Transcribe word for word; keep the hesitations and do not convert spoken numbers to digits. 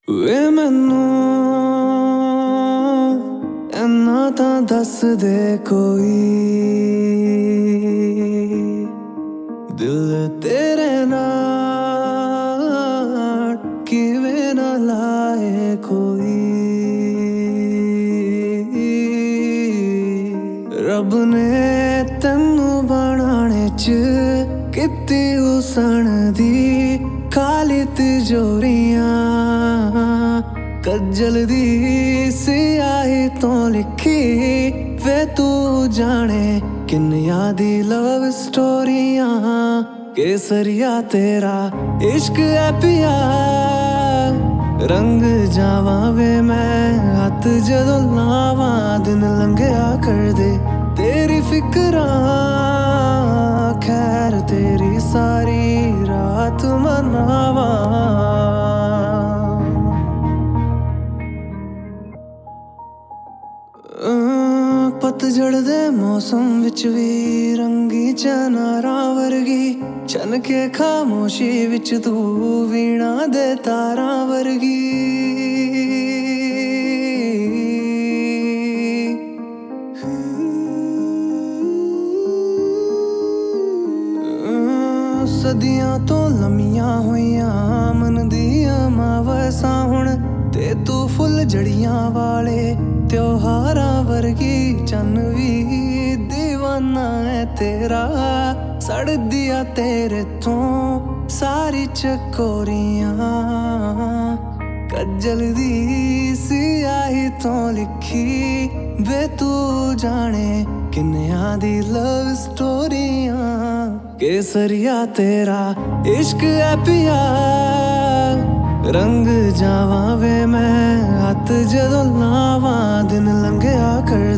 ਵੇ ਮੈਨੂੰ ਇੰਨਾ ਤਾਂ ਦੱਸ ਦੇ ਕੋਈ, ਦਿਲ ਤੇਰੇ ਨਾਲ ਕਿਵੇਂ ਨਾ ਲਾਏ ਕੋਈ। ਰੱਬ ਨੇ ਤੈਨੂੰ ਬਣਾਉਣੇ ਚ ਕੀਤੀ ਹੁਸਨ ਦੀ ਖਾਲੀ ਤਿਜੋਰੀਆਂ, ਕੱਜਲ ਦੀ ਸਿਆਹੀ ਤੋਂ ਲਿਖੀ ਵੇ ਤੂੰ ਜਾਣੇ ਕਿੰਨੀਆਂ ਦੀ ਲਵ ਸਟੋਰੀਆਂ। ਕੇਸਰੀਆ ਤੇਰਾ ਇਸ਼ਕ ਹੈ ਪਿਆ, ਰੰਗ ਜਾਵਾਂ ਵੇ ਮੈਂ ਹੱਥ ਜਦੋਂ ਲਾਵਾਂ। ਦਿਨ ਲੰਘਿਆ ਕਰਦੇ ਤੇਰੀ ਫਿਕਰਾਂ, ਖੈਰ ਤੇਰੀ ਸਾਰੀ ਰਾਤ ਮਨਾਵਾਂ। ਪਤਝੜ ਦੇ ਮੌਸਮ ਵਿੱਚ ਵੀ ਰੰਗੀ ਚਨਾਰਾਂ ਵਰਗੀ ਛਨਕੇ ਖਾਮੋਸ਼ੀ ਵਿੱਚ ਤੂੰ ਵੀਣਾ ਦੇ ਤਾਰਾਂ ਵਰਗੀ। ਸਦੀਆਂ ਤੋਂ ਲੰਮੀਆਂ ਹੋਈਆਂ ਮਨ ਦੀਆਂ ਮਾਵਸਾਂ ਹੁਣ ਤੇ ਤੂੰ ਫੁੱਲ ਜੜੀਆਂ ਵਾਲੇ ਤਿਉਹਾਰਾਂ ਵਰਗੀ। ਚੰਨ ਵੀ ਦੀਵਾਨਾ ਹੈ ਤੇਰਾ, ਸੜਦੀਆਂ ਤੇਰੇ ਤੋਂ ਸਾਰੀ ਚਕੋਰੀਆਂ। ਕੱਜਲ ਦੀ ਸਿਆਹੀ ਤੋਂ ਲਿਖੀ ਵੇ ਤੂੰ ਜਾਣੇ ਕਿੰਨਿਆਂ ਦੀ ਲਵ ਸਟੋਰੀਆਂ। ਕੇਸਰੀਆ ਤੇਰਾ ਇਸ਼ਕ ਹੈ ਪਿਆ, ਰੰਗ ਜਾਵਾਂ ਵੇ ਮੈਂ ਹੱਥ ਜਦੋਂ ਲਾਵਾਂ। ਦਿਨ ਲੰਘਿਆ ਕਰ